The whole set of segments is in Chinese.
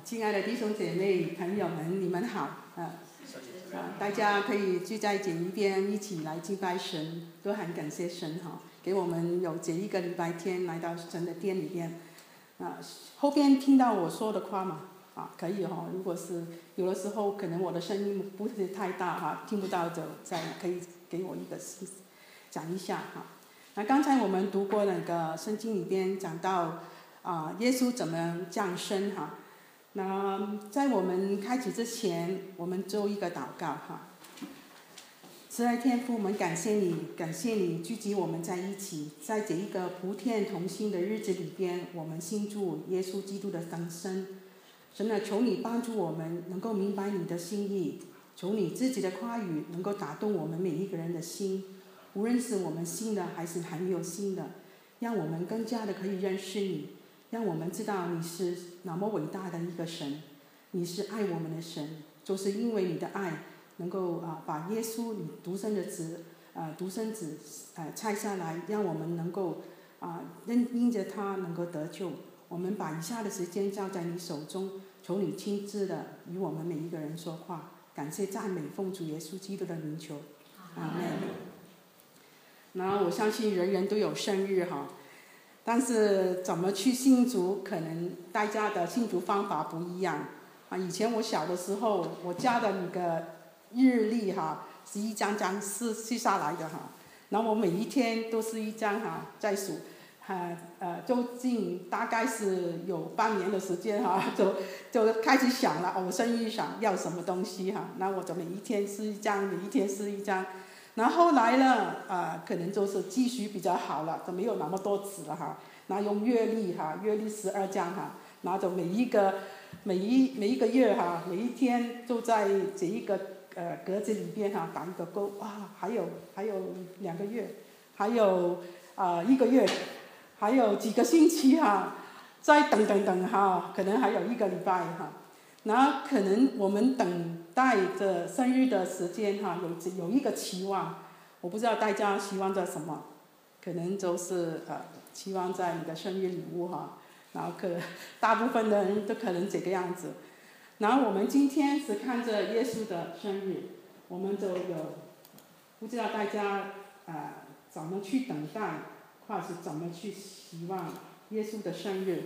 亲爱的弟兄姐妹朋友们，你们好大家可以聚在这一边一起来敬拜神，都很感谢神给我们有这一个礼拜天来到神的殿里边后边听到我说的话嘛可以如果是有的时候可能我的声音不是太大听不到的，再可以给我一个讲一下那刚才我们读过那个圣经里边讲到耶稣怎么降生那在我们开始之前，我们做一个祷告慈爱天父，我们感谢你聚集我们在一起，在这一个普天同庆的日子里边，我们庆祝耶稣基督的诞生。神啊，求你帮助我们能够明白你的心意，求你自己的话语能够打动我们每一个人的心，无论是我们信的还是还没有信的，让我们更加的可以认识你，让我们知道你是那么伟大的一个神，你是爱我们的神，就是因为你的爱能够把耶稣你独生子拆下来，让我们能够因着他能够得救。我们把以下的时间交在你手中，求你亲自的与我们每一个人说话。感谢赞美奉主耶稣基督的名求，阿们。那我相信人人都有生日但是怎么去庆祝，可能大家的庆祝方法不一样以前我小的时候，我家的那个日历是一张张撕下来的然后我每一天都是一张在数究竟大概是有半年的时间就开始想了我生日想要什么东西那我就每一天撕一张，每一天撕一张。然后后来呢可能就是继续比较好了，就没有那么多纸了然后用月历月历12张然后就每一个月每一天就在这一个格子里边打一个勾还有2个月，还有1个月，还有几个星期再等可能还有1个礼拜然后可能我们等待着生日的时间有一个期望，我不知道大家希望着什么，可能就是期望在你的生日礼物然后大部分的人都可能这个样子。然后我们今天是看着耶稣的生日，我们就有不知道大家怎么去等待，或是怎么去希望耶稣的生日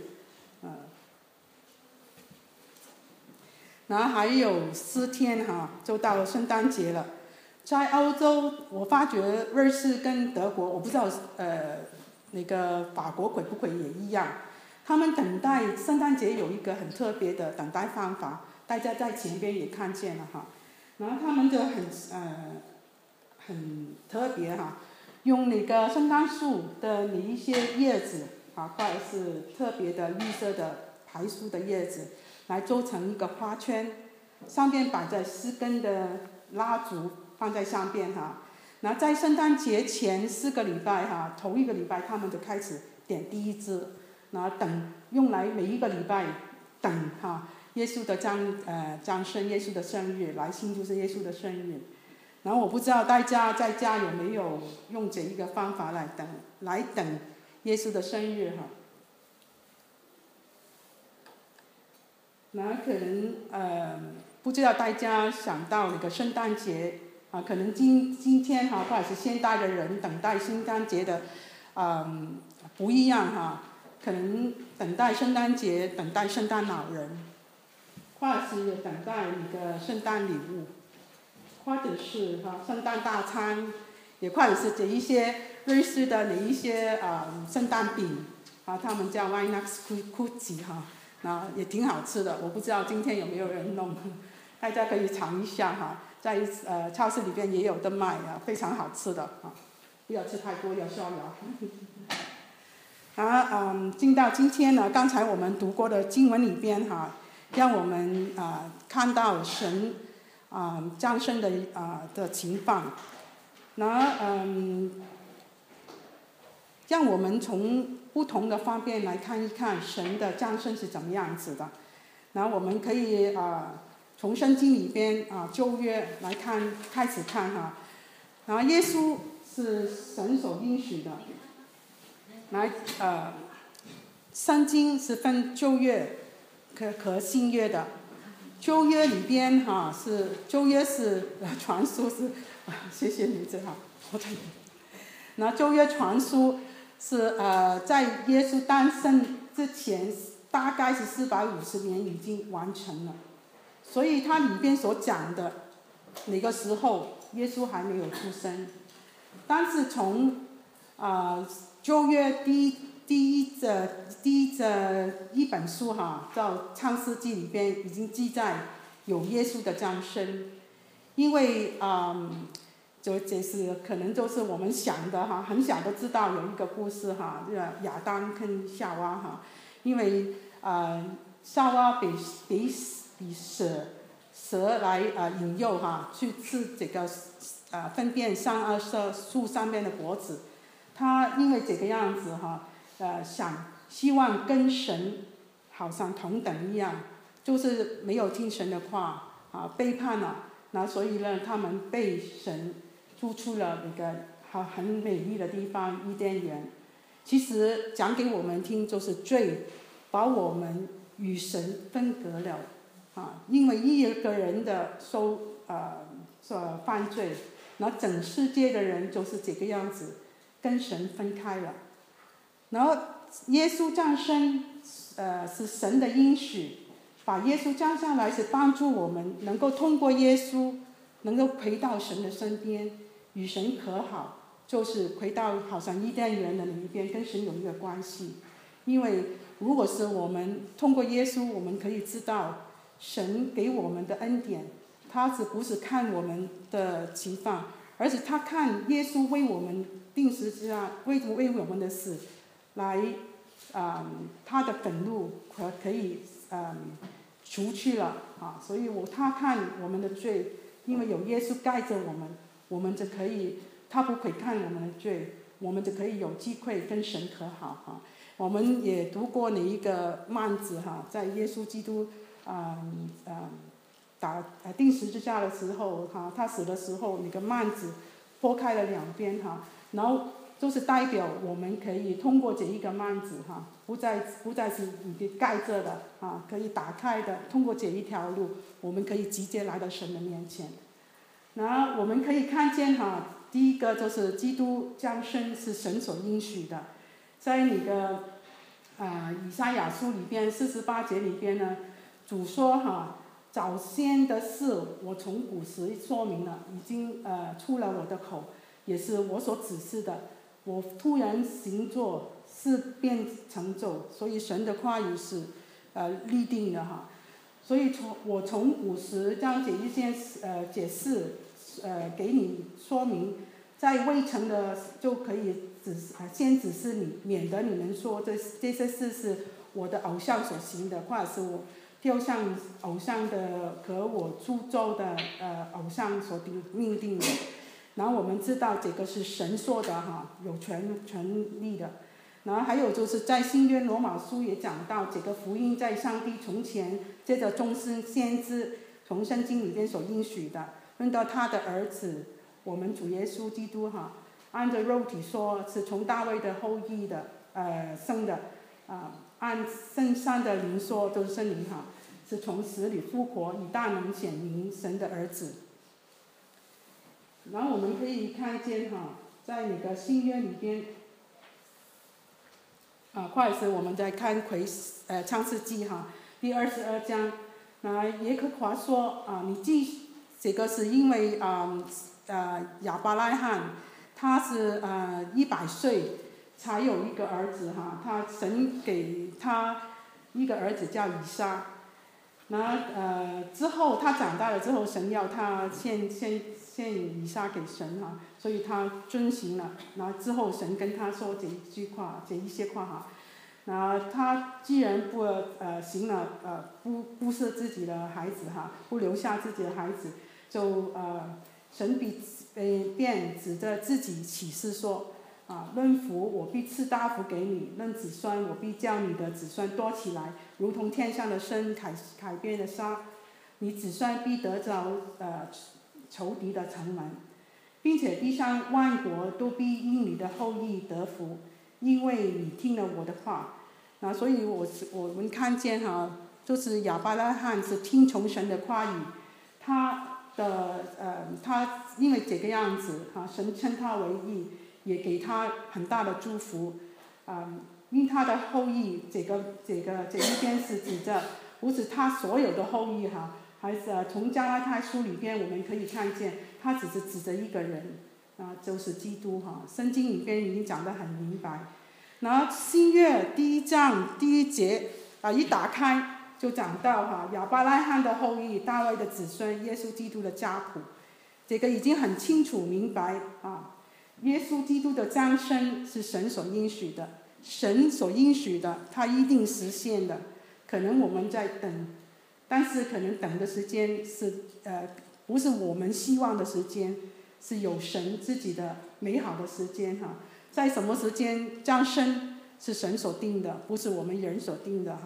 然后还有4天就到了圣诞节了。在欧洲我发觉瑞士跟德国，我不知道那个法国会不会也一样，他们等待圣诞节有一个很特别的等待方法，大家在前边也看见了然后他们就很特别用那个圣诞树的那一些叶子或者是特别的绿色的柏树的叶子来做成一个花圈，上面摆着4根的蜡烛放在上边然后在圣诞节前4个礼拜头1个礼拜他们就开始点第一支，然后用来每一个礼拜等耶稣的降生，耶稣的生日来庆祝是耶稣的生日。然后我不知道大家在家有没有用这一个方法来等耶稣的生日然后可能不知道大家想到那个圣诞节可能今天或者是现代的人等待圣诞节的不一样可能等待圣诞节等待圣诞老人，或者是等待那个圣诞礼物，或者是圣诞大餐，也或者是这一些瑞士的那一些圣诞饼他们叫 Weihnachtskuchen 那也挺好吃的，我不知道今天有没有人弄，大家可以尝一下在超市里边也有的卖非常好吃的不要吃太多要逍遥然后进到今天呢，刚才我们读过的经文里边让我们看到神降生的情况，然后让我们从不同的方面来看一看神的降生是怎么样子的。然后我们可以从圣经里边旧约来开始看然后耶稣是神所应许的，圣经是分旧约和新约的。旧约里边旧约是传书是，谢谢你这哈，那旧约传书是在耶稣诞生之前，大概是450年已经完成了，所以它里边所讲的那个时候耶稣还没有出生，但是从旧约第一本书叫创世纪里边已经记载有耶稣的降生，因为这是可能就是我们想的很小都知道有一个故事亚当跟夏娃因为夏娃被蛇来引诱去吃这个分辨善恶树上面的果子，他因为这个样子希望跟神好像同等一样，就是没有听神的话背叛了，那所以呢他们被神逐出了那个很美丽的地方伊甸园。其实讲给我们听，就是罪把我们与神分隔了因为一个人的犯罪，那整世界的人就是这个样子跟神分开了。然后耶稣降生是神的应许，把耶稣降下来是帮助我们能够通过耶稣能够回到神的身边，与神和好，就是回到好像伊甸园的那一边跟神有一个关系。因为如果是我们通过耶稣，我们可以知道神给我们的恩典，他不是看我们的情况，而是他看耶稣为我们钉十字架，为我们的死来他的愤怒可以除去了所以他看我们的罪，因为有耶稣盖着我们就可以，他不会看我们的罪，我们就可以有机会跟神和好我们也读过那一个幔子在耶稣基督钉十字架的时候他死的时候，那个幔子拨开了两边然后就是代表我们可以通过这一个幔子不再是你盖着的可以打开的，通过这一条路我们可以直接来到神的面前。那我们可以看见第一个就是基督降生是神所应许的，在那个以赛亚书里边48节里边呢，主说早先的事我从古时说明了，已经出了我的口，也是我所指示的，我突然行作，事便成就，所以神的话语是立定的所以我从古时将这一件解释给你说明，在未成的就可以先指示你，免得你们说这些事是我的偶像所行的，或者是我雕像偶像的和我铸造的偶像所命定的。然后我们知道这个是神说的有权利的。然后还有就是在新约罗马书也讲到，这个福音在上帝从前借着众先知从圣经里边所应许的，论到他的儿子我们主耶稣基督按着肉体说是从大卫的后裔的生的按圣上的灵说就是圣灵是从死里复活，以大能显明神的儿子。然后我们可以看见在那个新约里边或者是我们在看创世纪第22章耶和华说你记这个是因为亚伯拉罕他是100岁才有一个儿子他神给他一个儿子叫以撒。之后他长大了之后，神要他献以撒给神所以他遵行了。然后之后神跟他说这一些话他既然不行了不是自己的孩子不留下自己的孩子，就神便指着自己起誓说论福我必赐大福给你，论子孙我必叫你的子孙多起来，如同天上的深海边的沙，你子孙必得着仇敌的城门，并且地上万国都必因你的后裔得福，因为你听了我的话所以我们看见就是亚伯拉罕是听从神的话语，他因为这个样子神称他为义，也给他很大的祝福，因他的后裔这一边是指着不是他所有的后裔还是从加拉太书里边我们可以看见，他只是指着一个人就是基督圣经里边已经讲得很明白。然后新约第1章第1节一打开就讲到亚伯拉罕的后裔，大卫的子孙，耶稣基督的家谱，这个已经很清楚明白耶稣基督的降生是神所应许的，神所应许的他一定实现的。可能我们在等，但是可能等的时间是不是我们希望的时间，是有神自己的美好的时间在什么时间降生是神所定的，不是我们人所定的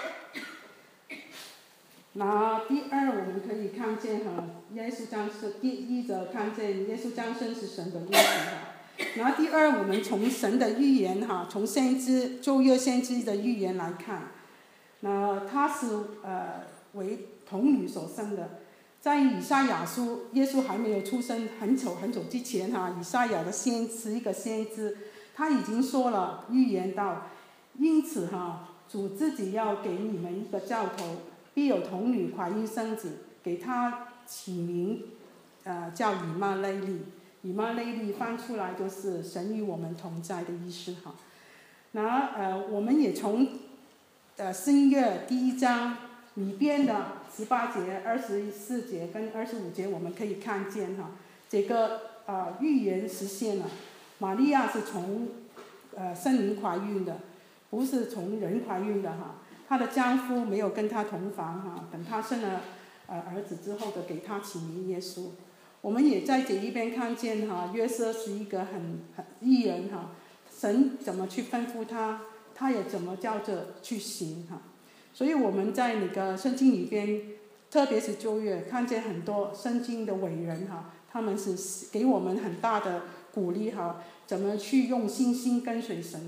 那第2我们可以看见耶稣降生，第1则看见耶稣降生是神的应许然后第2我们从神的预言从先知旧约先知的预言来看，那他是为童女所生的。在以赛亚书，耶稣还没有出生很久之前以赛亚的先知一个先知，他已经说了预言到，因此主自己要给你们一个兆头，必有童女怀孕生子，给他起名叫以马内利。以马内利翻出来就是神与我们同在的意思那我们也从新约第1章里边的18节、24节跟25节，我们可以看见这个预言实现了。玛利亚是从圣灵怀孕的，不是从人怀孕的她的丈夫没有跟她同房等她生了儿子之后的给她起名耶稣。我们也在这一边看见约瑟是一个很义人神怎么去吩咐他也怎么叫着去行所以我们在那个圣经里边，特别是旧约，看见很多圣经的伟人他们是给我们很大的鼓励怎么去用信心跟随神。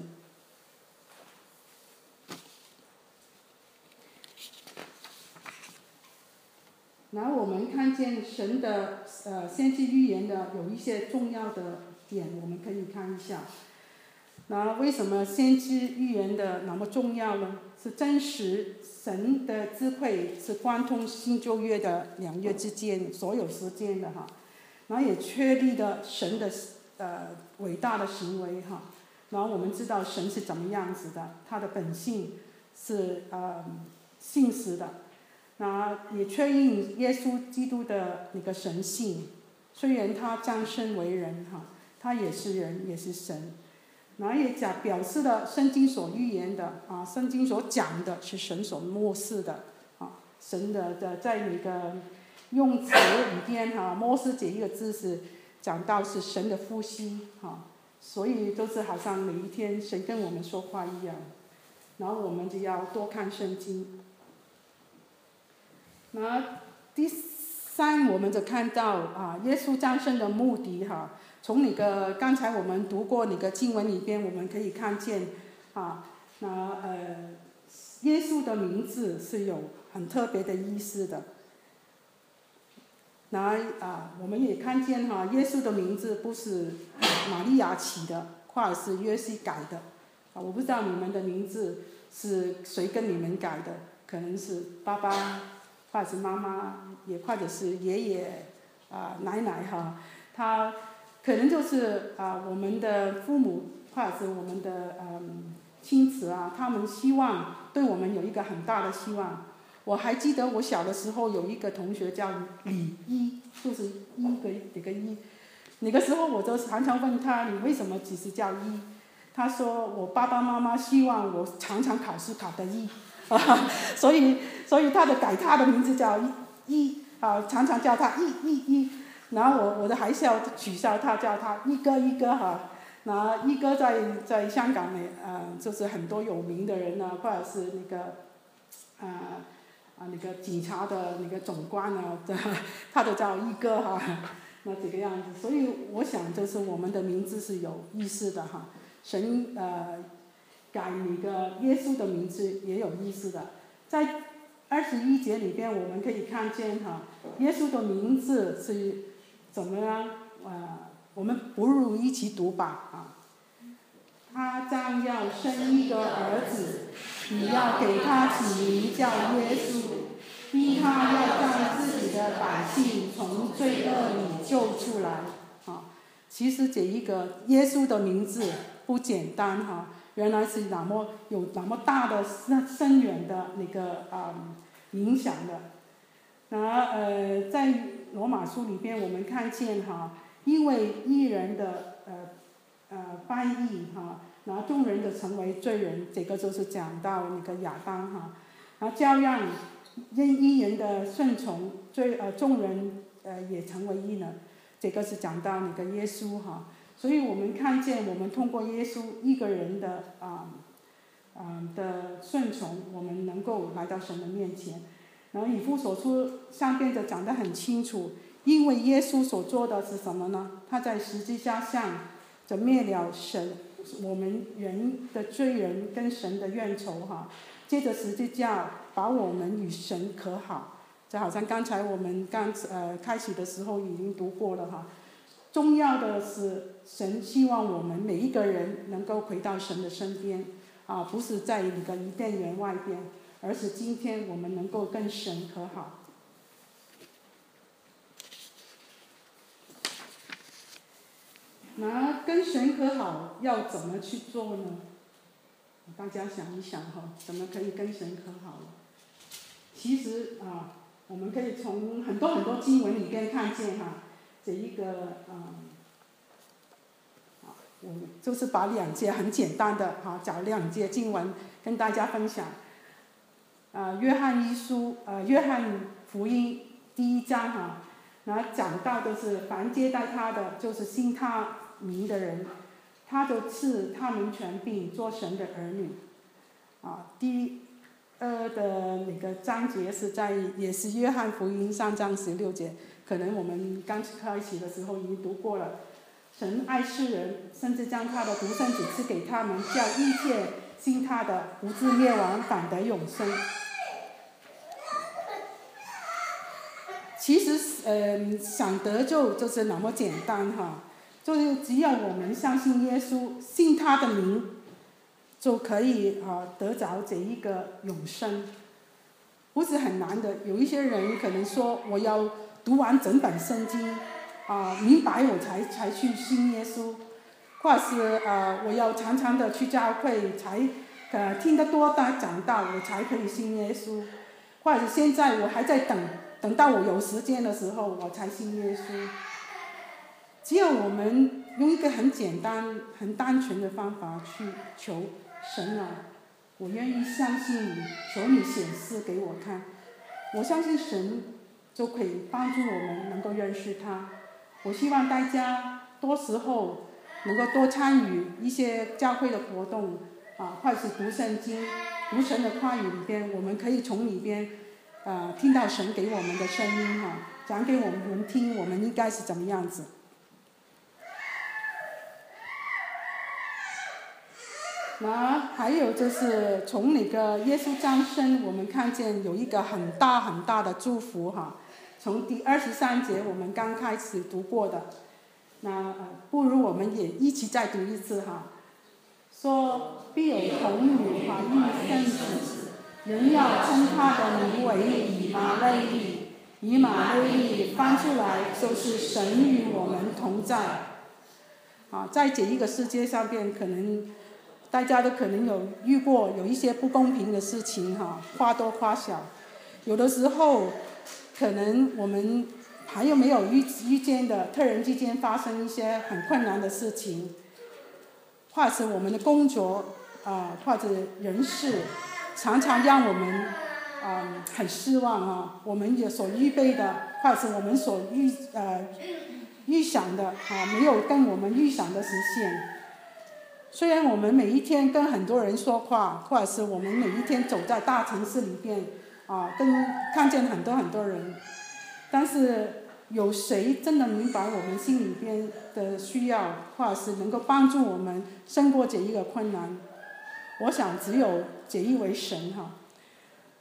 然后我们看见神的先知预言的有一些重要的点，我们可以看一下。那为什么先知预言的那么重要呢？是真实神的智慧是贯通新旧约的2约之间所有时间的然后也确立了神的伟大的行为然后我们知道神是怎么样子的，他的本性是信实的。那也确认耶稣基督的那个神性，虽然他降生为人他也是人也是神。然后也表示了圣经所预言的圣经所讲的是神所默示的神的在那个用词里边默示这一个字是讲到是神的呼吸所以就是好像每一天神跟我们说话一样。然后我们就要多看圣经。那第3我们就看到耶稣降生的目的从那个刚才我们读过那个经文里边，我们可以看见耶稣的名字是有很特别的意思的。我们也看见耶稣的名字不是玛利亚起的，或者是约西改的我不知道你们的名字是谁跟你们改的，可能是爸爸或者是妈妈，也或者是爷爷奶奶他可能就是我们的父母或者是我们的亲子他们希望对我们有一个很大的希望。我还记得我小的时候有一个同学叫李一，就是一个一。那个时候我就常常问他，你为什么只是叫一？他说我爸爸妈妈希望我常常考试考得一所以他就改他的名字叫一常常叫他一。然后我的还是要取笑他，叫他一哥然后一哥在香港就是很多有名的人或者是那个那个警察的那个总官他都叫一哥那这个样子。所以我想就是我们的名字是有意思的神改那个耶稣的名字也有意思的。在 21节里边我们可以看见耶稣的名字是怎么样？我们不如一起读吧他将要生一个儿子，你要给他起名叫耶稣，因他要将自己的百姓从罪恶里救出来其实这一个耶稣的名字不简单原来是有那么大的深远的那个影响的。在罗马书里边我们看见因为义人的翻译然后众人的成为罪人，这个就是讲到那个亚当然后照样因义人的顺从众人也成为义人，这个是讲到那个耶稣所以我们看见我们通过耶稣一个人的的顺从，我们能够来到神的面前。然后以弗所书上边就讲得很清楚，因为耶稣所做的是什么呢？他在十字架上就灭了我们人的罪人跟神的怨仇接着十字架把我们与神和好，就好像刚才我们开始的时候已经读过了重要的是神希望我们每一个人能够回到神的身边不是在一个伊甸园外边，而是今天我们能够跟神和好。那跟神和好要怎么去做呢？大家想一想怎么可以跟神和好呢？其实我们可以从很多经文里边看见这一个我就是把2节很简单的找2节经文跟大家分享。约翰福音第1章然后讲到的是凡接待他的，就是信他名的人，他就赐他们权柄做神的儿女第2的那个章节也是约翰福音3章16节，可能我们刚开始的时候已经读过了。神爱世人，甚至将他的独生子赐给他们，叫一切信他的不至灭亡，反得永生。其实想得救就是那么简单就是只要我们相信耶稣，信他的名，就可以得着这一个永生，不是很难的。有一些人可能说我要读完整本圣经明白我才去信耶稣，或者是我要常常的去教会才听得多讲道我才可以信耶稣，或者是现在我还在等到我有时间的时候我才信耶稣。只要我们用一个很简单很单纯的方法去求神我愿意相信你，求你显示给我看，我相信神就可以帮助我们能够认识他。我希望大家多时候能够多参与一些教会的活动或者是读圣经、读神的话语里边，我们可以从里边听到神给我们的声音讲给我们听，我们应该是怎么样子。那还有就是从那个耶稣降生，我们看见有一个很大很大的祝福从第23节我们刚开始读过的，那不如我们也一起再读一次说必有童女怀孕生子，人要称他的名为以马内利。以马内利翻出来就是神与我们同在在这一个世界上边，可能大家都可能有遇过有一些不公平的事情夸多夸小，有的时候可能我们还有没有遇见的特人之间发生一些很困难的事情，或者是我们的工作或者人事常常让我们很失望我们也所预备的或者是我们所预想的没有跟我们预想的实现。虽然我们每一天跟很多人说话，或者是我们每一天走在大城市里边看见很多人，但是有谁真的明白我们心里边的需要，或者是能够帮助我们胜过这一个困难？我想只有这一位神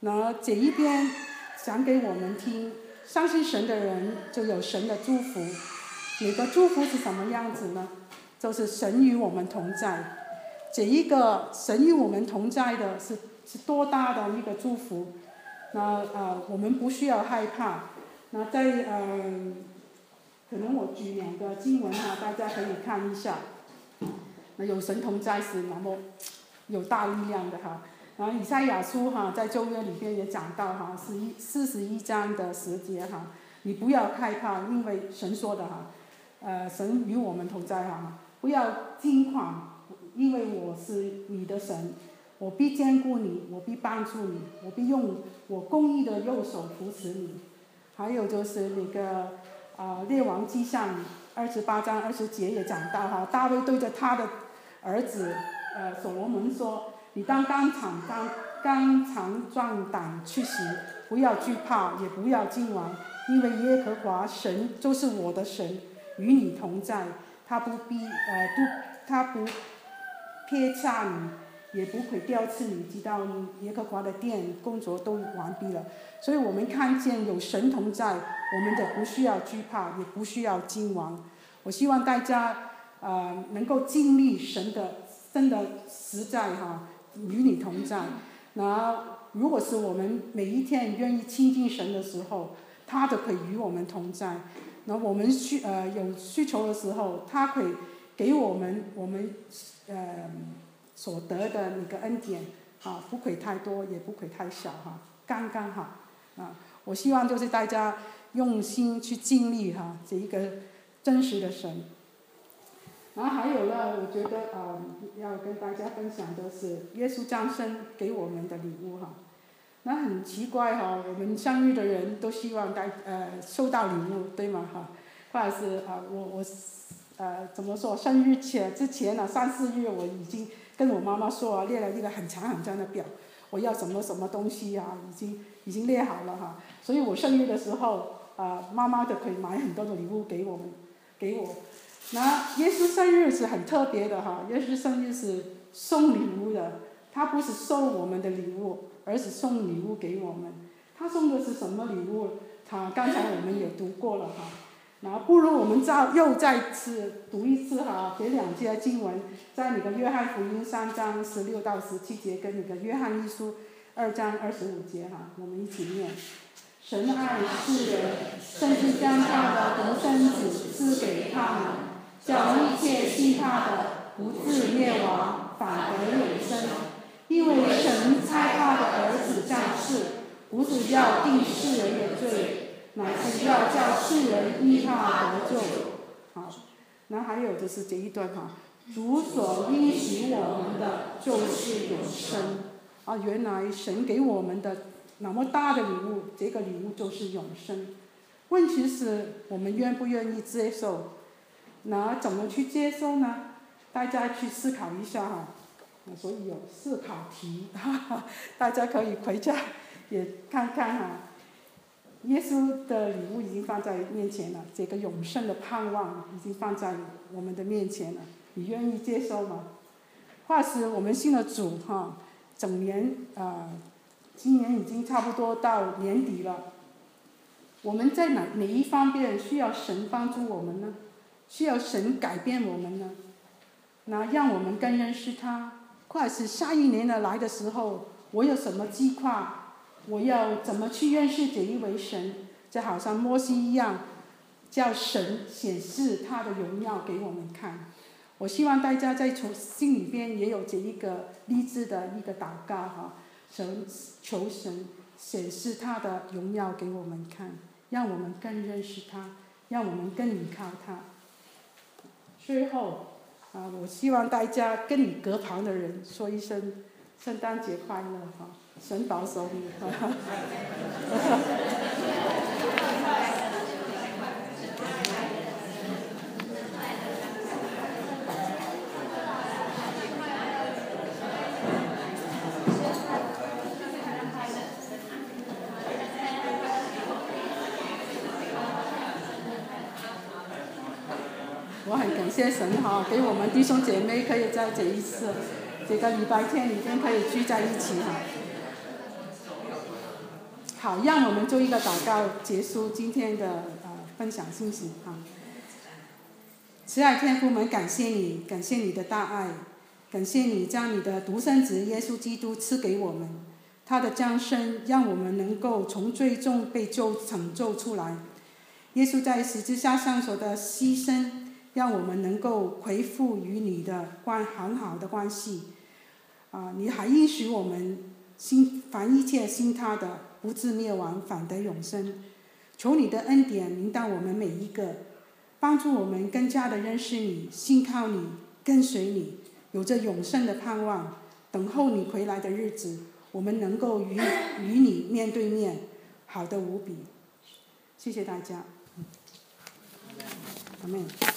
那这一边讲给我们听，相信神的人就有神的祝福。每个祝福是什么样子呢？就是神与我们同在。这一个神与我们同在的是多大的一个祝福？那我们不需要害怕。那在可能我举2个经文大家可以看一下。那有神同在是那么有大力量的然后以赛亚书在旧约里边也讲到41章的10节你不要害怕，因为神说的神与我们同在不要惊慌。因为我是你的神，我必坚固你，我必帮助你，我必用我公义的右手扶持你。还有就是那个列王纪上28章20节也讲到大卫对着他的儿子所罗门说：“你当刚强壮胆去行，不要惧怕，也不要惊惶，因为耶和华神就是我的神，与你同在，他不撇下你，也不会丢弃你，直到耶和华的殿工作都完毕了。”所以我们看见有神同在，我们就不需要惧怕，也不需要惊惶。我希望大家能够经历神的真的实在与你同在。那如果是我们每一天愿意亲近神的时候，他就可以与我们同在。那我们有需求的时候，他可以给我们所得的那个恩典不可以太多，也不可以太少刚刚好我希望就是大家用心去经历这一个真实的神。然后还有呢，我觉得要跟大家分享的是耶稣降生给我们的礼物那很奇怪我们相遇的人都希望收到礼物，对吗或者是我怎么说？生日之前3、4月我已经跟我妈妈说列了一个很长的表，我要什么东西已经列好了所以我生日的时候妈妈就可以买很多的礼物给我。那耶稣生日是很特别的耶稣生日是送礼物的，他不是收我们的礼物，而是送礼物给我们。他送的是什么礼物？刚才我们也读过了然后不如我们又再次读一次这2节经文，在那个约翰福音3章16到17节跟那个约翰一书2章25节我们一起念。神爱世人，甚至将他的独生子赐给他们，叫一切信他的不至灭亡，反得永生。因为神差他的儿子降世，不是要定世人的罪，乃是要叫世人依他得救。那还有就是这一段主所应许我们的就是永生原来神给我们的那么大的礼物，这个礼物就是永生。问题是我们愿不愿意接受？那怎么去接受呢？大家去思考一下所以有思考题大家可以回家也看看耶稣的礼物已经放在面前了，这个永生的盼望已经放在我们的面前了，你愿意接受吗？或是我们信了主整年今年已经差不多到年底了，我们在哪一方面需要神帮助我们呢？需要神改变我们呢？那让我们更认识他。或者是下一年来的时候，我有什么计划？我要怎么去认识这一位神？就好像摩西一样，叫神显示他的荣耀给我们看。我希望大家在心里边也有这一个励志的一个祷告求神显示他的荣耀给我们看，让我们更认识他，让我们更依靠他。最后我希望大家跟你隔旁的人说一声圣诞节快乐神保守你我很感谢神给我们弟兄姐妹可以在这一次这个礼拜天里边可以聚在一起好，让我们做一个祷告，结束今天的分享信息啊。慈爱天父们，感谢你，感谢你的大爱，感谢你将你的独生子耶稣基督赐给我们，他的降生让我们能够从罪中被拯救出来。耶稣在十字架上所的牺牲，让我们能够恢复与你的很好的关系。你还应许我们凡一切信他的，不至灭亡，反得永生。求你的恩典临到我们每一个，帮助我们更加的认识你，信靠你，跟随你，有着永生的盼望，等候你回来的日子，我们能够与你面对面，好的无比。谢谢大家。阿们。